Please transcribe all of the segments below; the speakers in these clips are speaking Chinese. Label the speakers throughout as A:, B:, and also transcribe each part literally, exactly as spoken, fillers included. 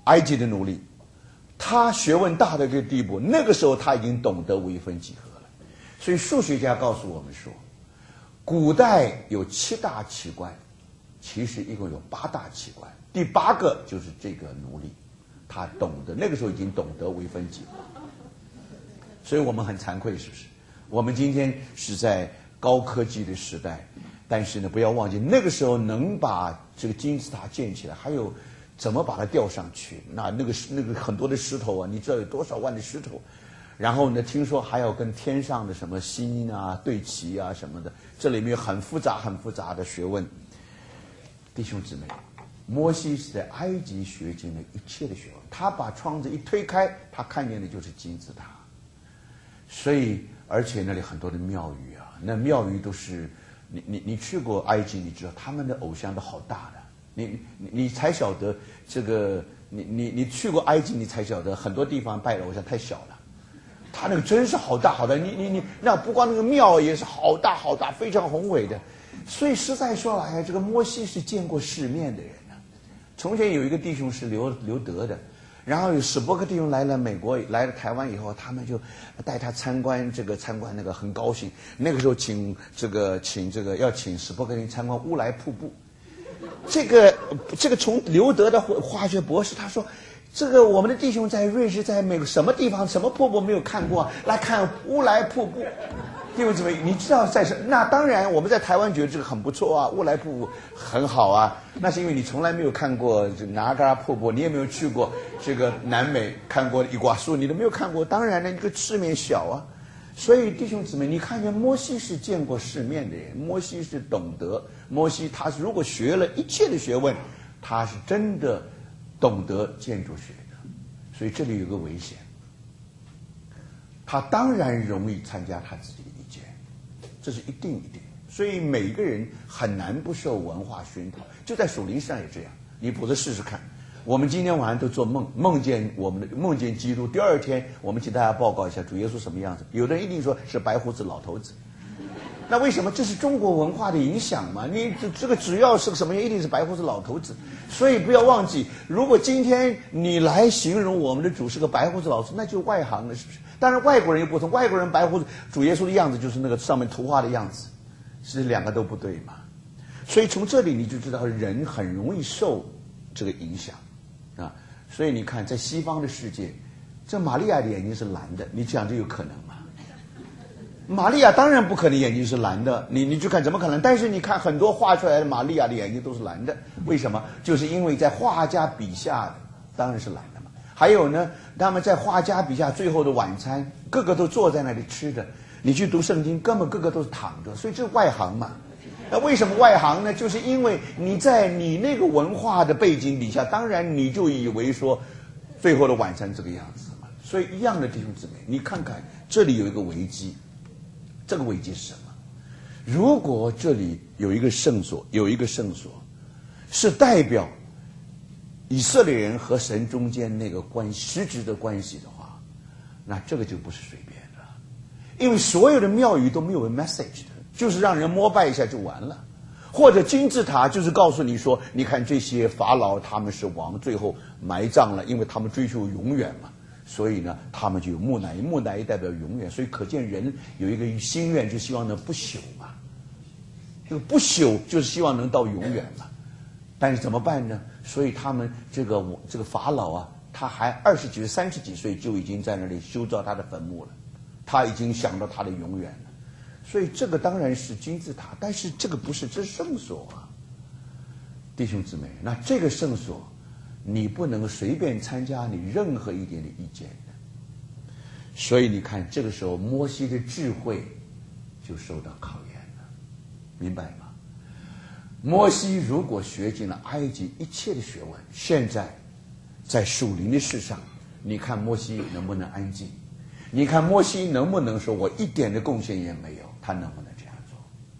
A: 埃及的奴隶，他学问大到一个地步，那个时候他已经懂得微分几何了。所以数学家告诉我们说，古代有七大奇观，其实一共有八大奇观，第八个就是这个奴隶，他懂得那个时候已经懂得微分几何。所以我们很惭愧，是不是？我们今天是在高科技的时代，但是呢，不要忘记那个时候能把这个金字塔建起来，还有怎么把它吊上去？那那个那个很多的石头啊，你知道有多少万的石头？然后呢，听说还要跟天上的什么星啊对齐啊什么的，这里面有很复杂很复杂的学问。弟兄姊妹，摩西是在埃及学尽了一切的学问，他把窗子一推开，他看见的就是金字塔。所以，而且那里很多的庙宇啊，那庙宇都是你你你去过埃及，你知道他们的偶像都好大的，你你你才晓得这个，你你你去过埃及，你才晓得很多地方拜的偶像太小了，他那个真是好大好大，你你你那不光那个庙也是好大好大，非常宏伟的。所以实在说来，这个摩西是见过世面的人啊。从前有一个弟兄是留留德的。然后有史伯克弟兄来了美国，来了台湾以后，他们就带他参观这个参观那个，很高兴。那个时候请这个请这个要请史伯克弟兄参观乌来瀑布。这个这个从留德的化学博士他说，这个我们的弟兄在瑞士在美国什么地方什么瀑布没有看过，来看乌来瀑布。弟兄姊妹，你知道在什？那当然，我们在台湾觉得这个很不错啊，乌来瀑布很好啊。那是因为你从来没有看过这个拿嘎拉瀑布，你也没有去过这个南美看过伊瓜苏，你都没有看过。当然呢，这个世面小啊。所以弟兄姊妹，你看见摩西是见过世面的人，摩西是懂得，摩西他是如果学了一切的学问，他是真的懂得建筑学的。所以这里有个危险，他当然容易参加他自己的意见，这是一定一定。所以每个人很难不受文化熏陶，就在属灵上也这样。你否则试试看。我们今天晚上都做梦，梦见我们的梦见基督。第二天，我们请大家报告一下主耶稣什么样子。有的人一定说是白胡子老头子，那为什么？这是中国文化的影响嘛？你这这个只要是个什么人，一定是白胡子老头子。所以不要忘记，如果今天你来形容我们的主是个白胡子老头，那就外行了，是不是？当然外国人又不同，外国人白胡子，主耶稣的样子就是那个上面图画的样子，是两个都不对嘛。所以从这里你就知道人很容易受这个影响啊。所以你看，在西方的世界，这玛利亚的眼睛是蓝的，你想这有可能吗？玛利亚当然不可能眼睛是蓝的，你你去看怎么可能？但是你看很多画出来的玛利亚的眼睛都是蓝的，为什么？就是因为在画家笔下当然是蓝的嘛。还有呢，他们在画家笔下最后的晚餐，个个都坐在那里吃的。你去读圣经，根本个个都是躺着，所以这是外行嘛。那为什么外行呢？就是因为你在你那个文化的背景底下，当然你就以为说最后的晚餐这个样子嘛。所以一样的弟兄姊妹，你看看这里有一个危机。这个危机是什么？如果这里有一个圣所，有一个圣所是代表以色列人和神中间那个关系实质的关系的话，那这个就不是随便的，因为所有的庙宇都没有 message 的，就是让人膜拜一下就完了。或者金字塔就是告诉你说，你看这些法老他们是王，最后埋葬了，因为他们追求永远嘛。所以呢，他们就有木乃伊，木乃伊代表永远，所以可见人有一个心愿，就希望能不朽嘛。这个不朽就是希望能到永远嘛。但是怎么办呢？所以他们这个这个法老啊，他还二十几岁、三十几岁就已经在那里修造他的坟墓了，他已经想到他的永远了。所以这个当然是金字塔，但是这个不是，这是圣所啊，弟兄姊妹。那这个圣所，你不能随便参加你任何一点的意见的。所以你看，这个时候摩西的智慧就受到考验了，明白吗？摩西如果学尽了埃及一切的学问，现在在属灵的事上，你看摩西能不能安静？你看摩西能不能说我一点的贡献也没有？他能不能这样做？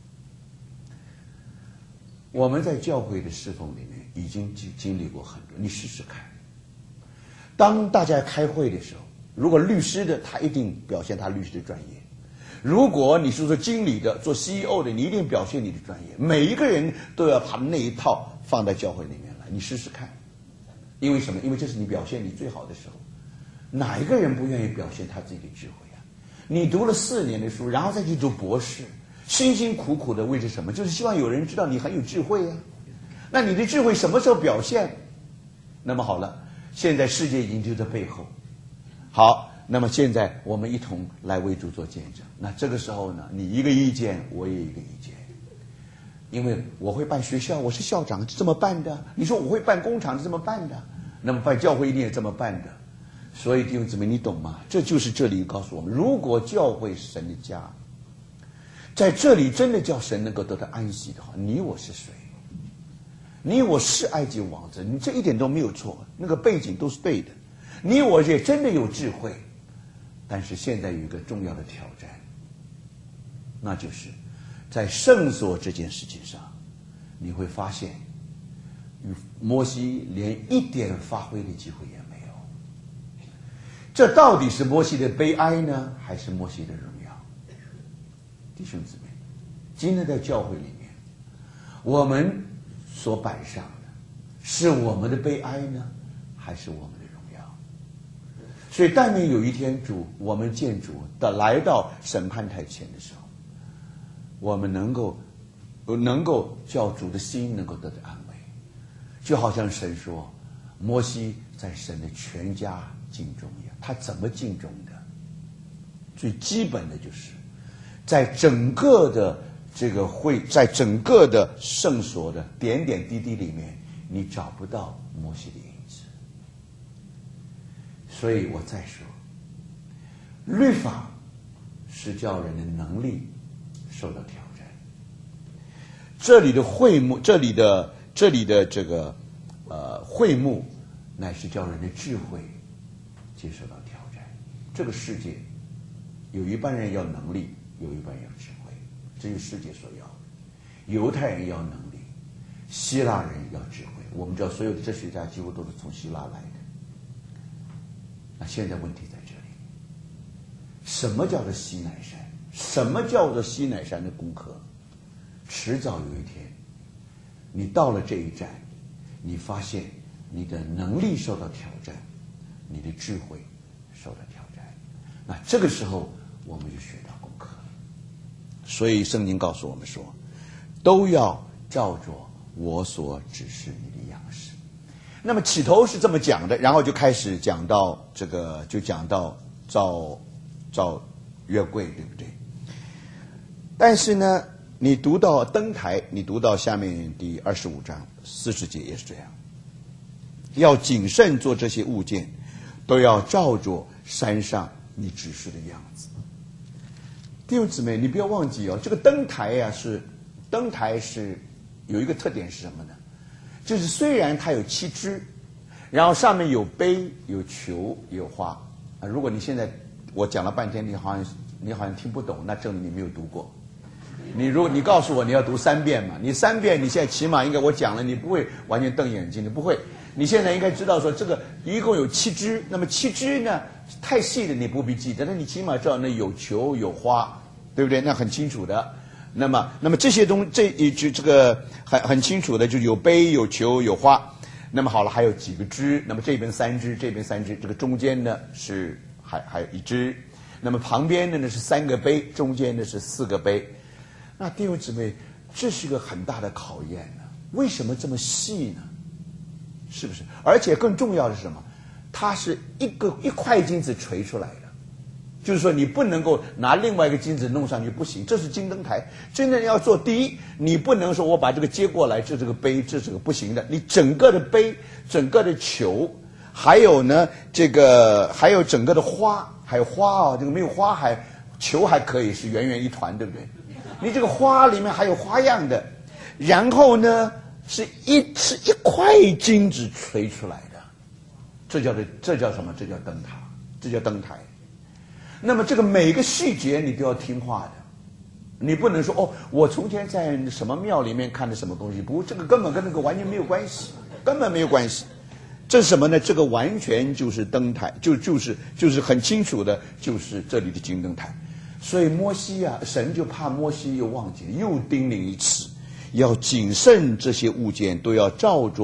A: 我们在教会的侍奉里面已经经历过很多，你试试看。当大家开会的时候，如果律师的，他一定表现他律师的专业；如果你是做经理的、做 C E O 的，你一定表现你的专业。每一个人都要把那一套放在教会里面来，你试试看。 因为什么？因为这是你表现你最好的时候。哪一个人不愿意表现他自己的智慧啊？你读了四年的书，然后再去读博士，辛辛苦苦的为着什么？就是希望有人知道你很有智慧啊。那你的智慧什么时候表现？那么好了，现在世界已经就在背后。好，那么现在我们一同来为主做见证。那这个时候呢，你一个意见，我也一个意见。因为我会办学校，我是校长，这么办的。你说我会办工厂，是这么办的。那么办教会一定也这么办的。所以弟兄姊妹，你懂吗？这就是这里告诉我们，如果教会是神的家，在这里真的叫神能够得到安息的话，你我是谁？你我是埃及王子，你这一点都没有错，那个背景都是对的。你我也真的有智慧，但是现在有一个重要的挑战，那就是在圣所这件事情上，你会发现摩西连一点发挥的机会也没有。这到底是摩西的悲哀呢，还是摩西的荣耀？弟兄姊妹，今天在教会里面，我们所摆上的是我们的悲哀呢，还是我们的荣耀？所以但愿有一天主，我们见主的来到审判台前的时候，我们能够能够叫主的心能够得到安慰。就好像神说摩西在神的全家敬重一样。他怎么敬重的？最基本的就是在整个的这个会在整个的圣所的点点滴滴里面，你找不到摩西的影子。所以我再说，律法是叫人的能力受到挑战。这里的会幕，这里的这里的这个呃会幕，乃是叫人的智慧接受到挑战。这个世界有一半人要能力，有一半人要智慧，这是世界所要的。犹太人要能力，希腊人要智慧。我们知道所有的哲学家几乎都是从希腊来的。那现在问题在这里，什么叫做西乃山？什么叫做西乃山的功课？迟早有一天，你到了这一站，你发现你的能力受到挑战，你的智慧受到挑战。那这个时候我们就学到功课了。所以圣经告诉我们说，都要照着我所指示你的样式。那么起头是这么讲的，然后就开始讲到这个，就讲到照照约柜，对不对？但是呢，你读到灯台，你读到下面第二十五章四十节也是这样，要谨慎做这些物件，都要照着山上你指示的样子。弟兄姊妹，你不要忘记哦，这个灯台呀、啊、是灯台是有一个特点是什么呢？就是虽然它有七支，然后上面有杯、有球、有花啊。如果你现在我讲了半天，你好像你好像听不懂，那证明你没有读过。你如果你告诉我你要读三遍嘛，你三遍你现在起码应该我讲了，你不会完全瞪眼睛，你不会。你现在应该知道说这个一共有七支，那么七支呢太细的你不必记得，但你起码知道那有球有花，对不对？那很清楚的。那么，那么这些东这一就这个很很清楚的，就有杯、有球、有花。那么好了，还有几个支？那么这边三支，这边三支，这个中间呢是还还有一支。那么旁边的呢是三个杯，中间呢是四个杯。那弟兄姊妹，这是个很大的考验呢。为什么这么细呢？是不是？而且更重要的是什么？它是一个一块金子锤出来的。就是说你不能够拿另外一个金子弄上去，不行，这是金灯台。真的要做第一，你不能说我把这个接过来，这是个杯，这是个不行的。你整个的杯，整个的球，还有呢这个还有整个的花，还有花啊，这个没有花还球还可以是圆圆一团，对不对？你这个花里面还有花样的，然后呢是一是一块金子锤出来的，这叫做这叫什么？这叫灯塔，这叫灯台。那么这个每个细节你都要听话的，你不能说哦，我从前在什么庙里面看的什么东西，不，这个根本跟那个完全没有关系，根本没有关系。这是什么呢？这个完全就是灯台，就就是就是很清楚的，就是这里的金灯台。所以摩西啊，神就怕摩西又忘记了，又叮咛一次，要谨慎这些物件，都要照着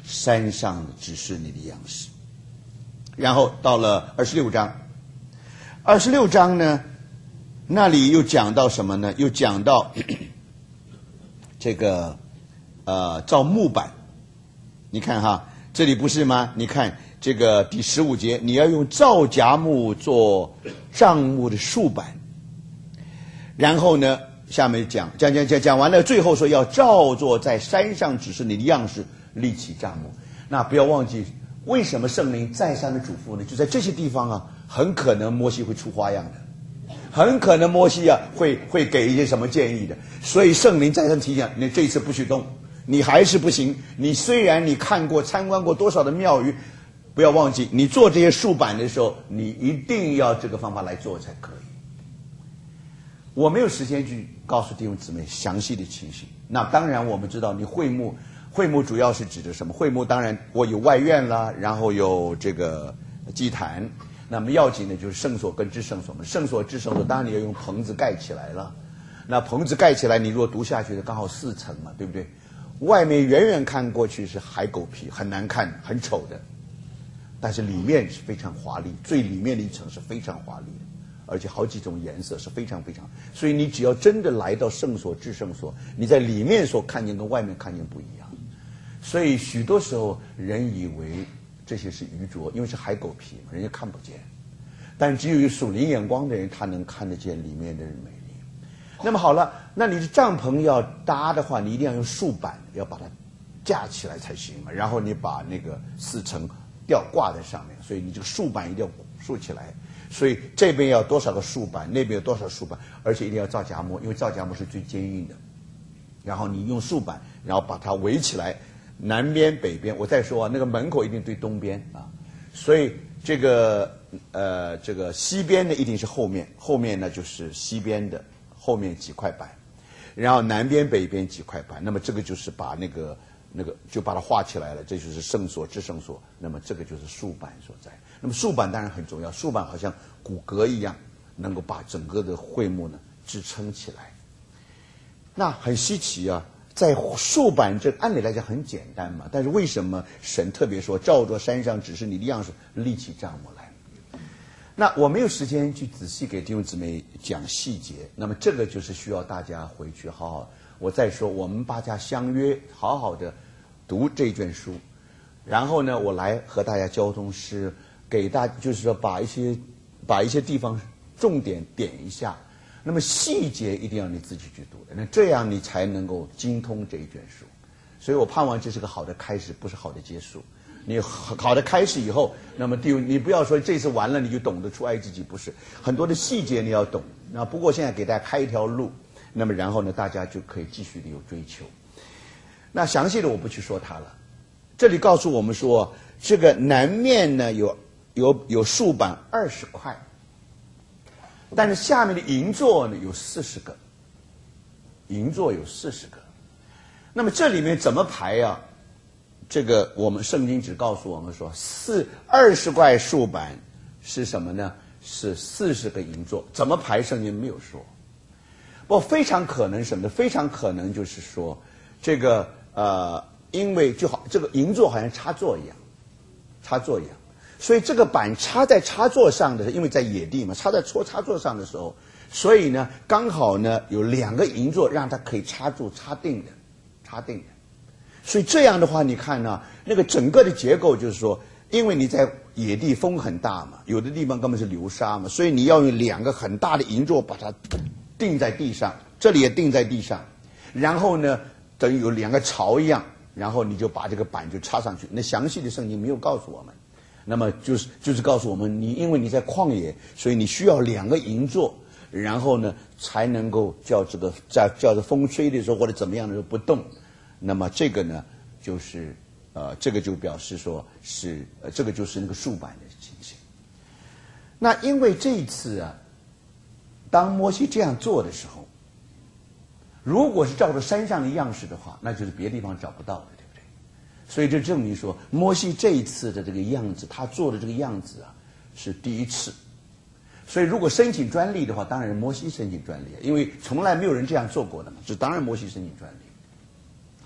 A: 山上指示你的样式。然后到了二十六章，二十六章呢，那里又讲到什么呢？又讲到咳咳这个呃造木板。你看哈，这里不是吗？你看这个第十五节，你要用皂荚木做帐幕的竖板。然后呢，下面讲讲讲讲讲完了，最后说要照作在山上指示你的样式立起帐幕。那不要忘记，为什么圣灵再三的嘱咐呢？就在这些地方啊，很可能摩西会出花样的，很可能摩西啊会会给一些什么建议的。所以圣灵再三提醒你，这一次不许动，你还是不行。你虽然你看过参观过多少的庙宇，不要忘记，你做这些竖板的时候，你一定要这个方法来做才可以。我没有时间去告诉弟兄姊妹详细的情形。那当然我们知道，你会幕会幕主要是指的什么？会幕当然我有外院啦，然后有这个祭坛。那么要紧的就是圣所跟至圣所嘛。圣所至圣所当然你要用棚子盖起来了。那棚子盖起来，你如果读下去的刚好四层嘛，对不对？外面远远看过去是海狗皮，很难看，很丑的。但是里面是非常华丽，最里面的一层是非常华丽的。而且好几种颜色是非常非常，所以你只要真的来到圣所至圣所，你在里面所看见跟外面看见不一样。所以许多时候人以为这些是愚拙，因为是海狗皮，人家看不见。但只有有属灵眼光的人，他能看得见里面的美丽。那么好了，那你的帐篷要搭的话，你一定要用竖板，要把它架起来才行嘛。然后你把那个四层吊挂在上面，所以你这个竖板一定要竖起来。所以这边要多少个竖板，那边有多少竖板，而且一定要皂荚木，因为皂荚木是最坚硬的。然后你用竖板，然后把它围起来，南边北边。我再说啊，那个门口一定对东边啊，所以这个呃这个西边的一定是后面，后面呢就是西边的后面几块板，然后南边北边几块板。那么这个就是把那个那个就把它画起来了，这就是圣所至圣所。那么这个就是竖板所在。那么竖板当然很重要，竖板好像骨骼一样，能够把整个的会幕呢支撑起来。那很稀奇啊，在竖板这按理来讲很简单嘛，但是为什么神特别说照着山上指示你的样式立起帐幕来？那我没有时间去仔细给弟兄姊妹讲细节，那么这个就是需要大家回去好好，我再说，我们大家相约好好的读这卷书，然后呢，我来和大家交通诗，给大就是说把一些把一些地方重点点一下，那么细节一定要你自己去读的，那这样你才能够精通这一卷书。所以我盼望这是个好的开始，不是好的结束。你好的开始以后，那么第你不要说这次完了你就懂得出埃及记，不是，很多的细节你要懂。那不过现在给大家开一条路，那么然后呢，大家就可以继续的有追求。那详细的我不去说它了。这里告诉我们说，这个南面呢有有有竖板二十块，但是下面的银座呢有四十个，银座有四十个。那么这里面怎么排啊？这个我们圣经只告诉我们说，四二十块竖板是什么呢？是四十个银座。怎么排？圣经没有说。不过非常可能什么呢？非常可能就是说，这个呃，因为就好这个银座好像插座一样，插座一样，所以这个板插在插座上的，因为在野地嘛，插在戳插座上的时候，所以呢，刚好呢有两个银座让它可以插住、插定的，插定的。所以这样的话，你看呢，那个整个的结构就是说，因为你在野地风很大嘛，有的地方根本是流沙嘛，所以你要用两个很大的银座把它钉在地上，这里也钉在地上，然后呢，等于有两个槽一样，然后你就把这个板就插上去。那详细的圣经没有告诉我们，那么就是就是告诉我们，你因为你在旷野，所以你需要两个银座，然后呢才能够叫这个在叫做风吹的时候或者怎么样的时候不动。那么这个呢，就是呃，这个就表示说是呃，这个就是那个竖板的情形。那因为这一次啊，当摩西这样做的时候，如果是照着山上的样式的话，那就是别的地方找不到的，对不对？所以这证明说，摩西这一次的这个样子，他做的这个样子啊，是第一次。所以如果申请专利的话，当然摩西申请专利，因为从来没有人这样做过的嘛，这当然摩西申请专利。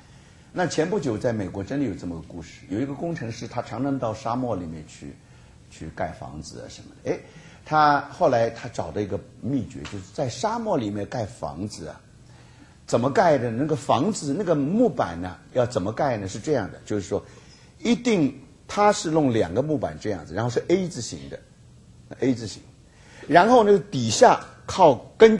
A: 那前不久在美国真的有这么个故事，有一个工程师，他常常到沙漠里面去去盖房子啊什么的。哎，他后来他找到一个秘诀，就是在沙漠里面盖房子啊，怎么盖的？那个房子那个木板呢，要怎么盖呢？是这样的，就是说，一定他是弄两个木板这样子，然后是 A 字形的 ，A 字形，然后呢底下靠根。